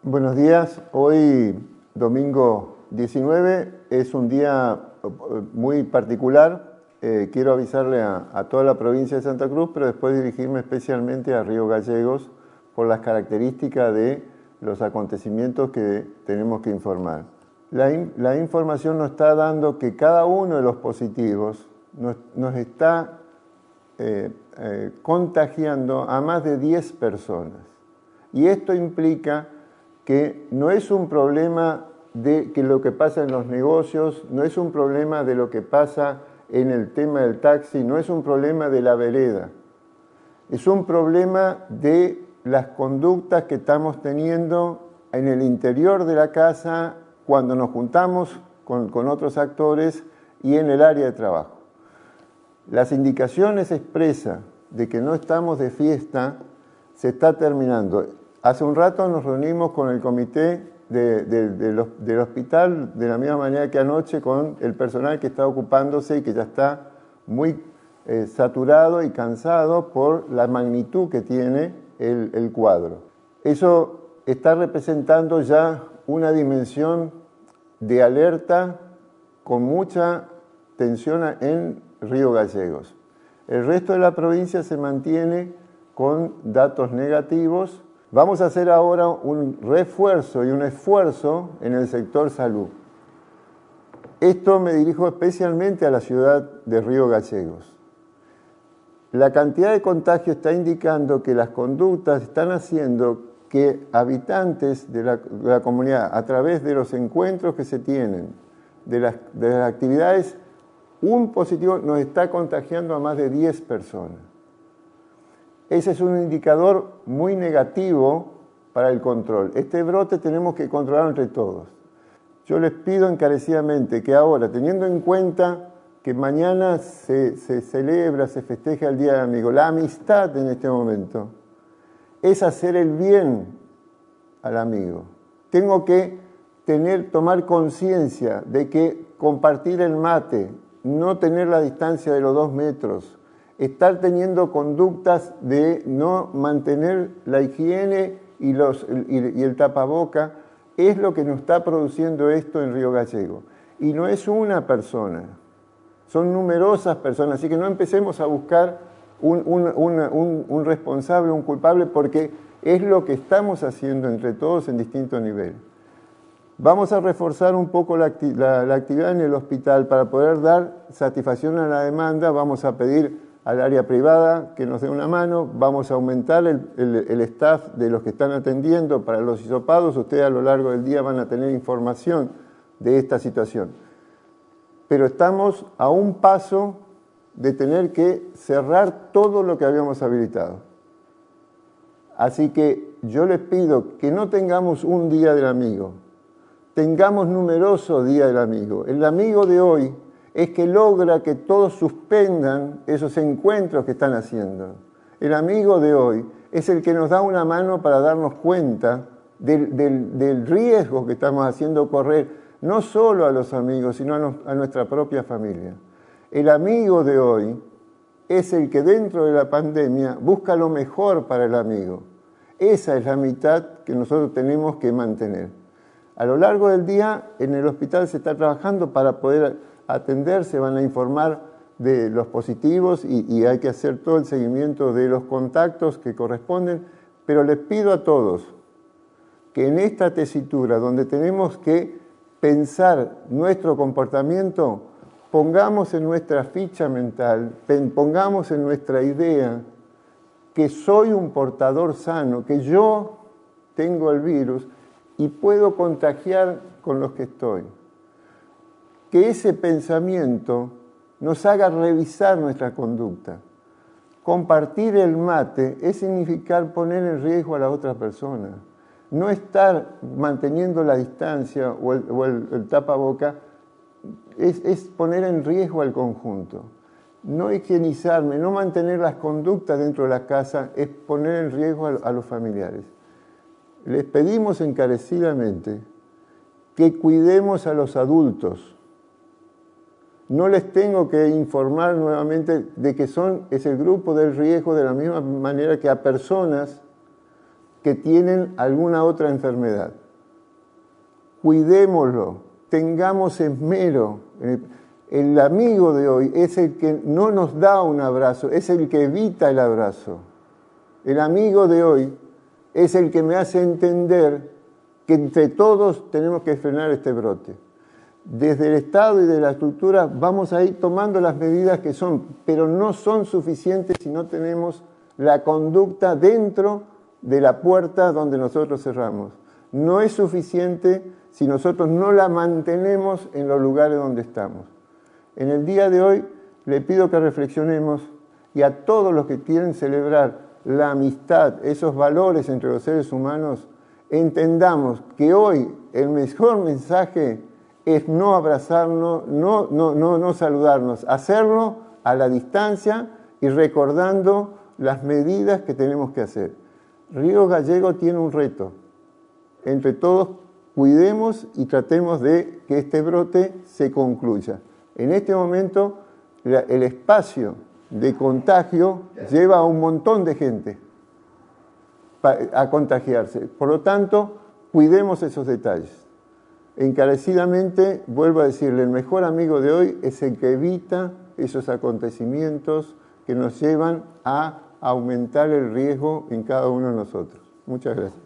Buenos días. Hoy, domingo 19, es un día muy particular. Quiero avisarle a toda la provincia de Santa Cruz, pero después dirigirme especialmente a Río Gallegos por las características de los acontecimientos que tenemos que informar. La información nos está dando que cada uno de los positivos nos está contagiando a más de 10 personas. Y esto implica que no es un problema de que lo que pasa en los negocios, no es un problema de lo que pasa en el tema del taxi, no es un problema de la vereda. Es un problema de las conductas que estamos teniendo en el interior de la casa cuando nos juntamos con otros actores y en el área de trabajo. Las indicaciones expresas de que no estamos de fiesta se está terminando. Hace un rato nos reunimos con el comité del hospital, de la misma manera que anoche con el personal que está ocupándose y que ya está muy saturado y cansado por la magnitud que tiene el cuadro. Eso está representando ya una dimensión de alerta con mucha tensión en Río Gallegos. El resto de la provincia se mantiene con datos negativos. Vamos a hacer ahora un refuerzo y un esfuerzo en el sector salud. Esto me dirijo especialmente a la ciudad de Río Gallegos. La cantidad de contagios está indicando que las conductas están haciendo que habitantes de la comunidad, a través de los encuentros que se tienen, de las actividades, un positivo nos está contagiando a más de 10 personas. Ese es un indicador muy negativo para el control. Este brote tenemos que controlarlo entre todos. Yo les pido encarecidamente que ahora, teniendo en cuenta que mañana se celebra, se festeja el Día del Amigo, la amistad en este momento es hacer el bien al amigo. Tengo que tomar conciencia de que compartir el mate, no tener la distancia de los 2 metros, estar teniendo conductas de no mantener la higiene y el tapaboca, es lo que nos está produciendo esto en Río Gallegos. Y no es una persona, son numerosas personas, así que no empecemos a buscar un responsable, un culpable, porque es lo que estamos haciendo entre todos en distintos niveles. Vamos a reforzar un poco la actividad en el hospital para poder dar satisfacción a la demanda. Vamos a pedir al área privada que nos dé una mano, vamos a aumentar el staff de los que están atendiendo para los hisopados. Ustedes a lo largo del día van a tener información de esta situación. Pero estamos a un paso de tener que cerrar todo lo que habíamos habilitado. Así que yo les pido que no tengamos un día del amigo, tengamos numerosos días del amigo. El amigo de hoy es que logra que todos suspendan esos encuentros que están haciendo. El amigo de hoy es el que nos da una mano para darnos cuenta del riesgo que estamos haciendo correr, no solo a los amigos, sino a nuestra propia familia. El amigo de hoy es el que dentro de la pandemia busca lo mejor para el amigo. Esa es la mitad que nosotros tenemos que mantener. A lo largo del día en el hospital se está trabajando para poder atender, se van a informar de los positivos y hay que hacer todo el seguimiento de los contactos que corresponden, pero les pido a todos que en esta tesitura donde tenemos que pensar nuestro comportamiento, pongamos en nuestra ficha mental, pongamos en nuestra idea que soy un portador sano, que yo tengo el virus y puedo contagiar con los que estoy. Que ese pensamiento nos haga revisar nuestra conducta. Compartir el mate es significar poner en riesgo a la otra persona. No estar manteniendo la distancia o el tapaboca es poner en riesgo al conjunto. No higienizarme, no mantener las conductas dentro de la casa es poner en riesgo a los familiares. Les pedimos encarecidamente que cuidemos a los adultos. No les tengo que informar nuevamente de que es el grupo del riesgo de la misma manera que a personas que tienen alguna otra enfermedad. Cuidémoslo, tengamos esmero. El amigo de hoy es el que no nos da un abrazo, es el que evita el abrazo. El amigo de hoy es el que me hace entender que entre todos tenemos que frenar este brote. Desde el Estado y de la estructura vamos a ir tomando las medidas que son, pero no son suficientes si no tenemos la conducta dentro de la puerta donde nosotros cerramos. No es suficiente si nosotros no la mantenemos en los lugares donde estamos. En el día de hoy le pido que reflexionemos y a todos los que quieren celebrar la amistad, esos valores entre los seres humanos, entendamos que hoy el mejor mensaje es no abrazarnos, no saludarnos, hacerlo a la distancia y recordando las medidas que tenemos que hacer. Río Gallegos tiene un reto. Entre todos cuidemos y tratemos de que este brote se concluya. En este momento el espacio de contagio lleva a un montón de gente a contagiarse. Por lo tanto, cuidemos esos detalles. Encarecidamente, vuelvo a decirle, el mejor amigo de hoy es el que evita esos acontecimientos que nos llevan a aumentar el riesgo en cada uno de nosotros. Muchas gracias.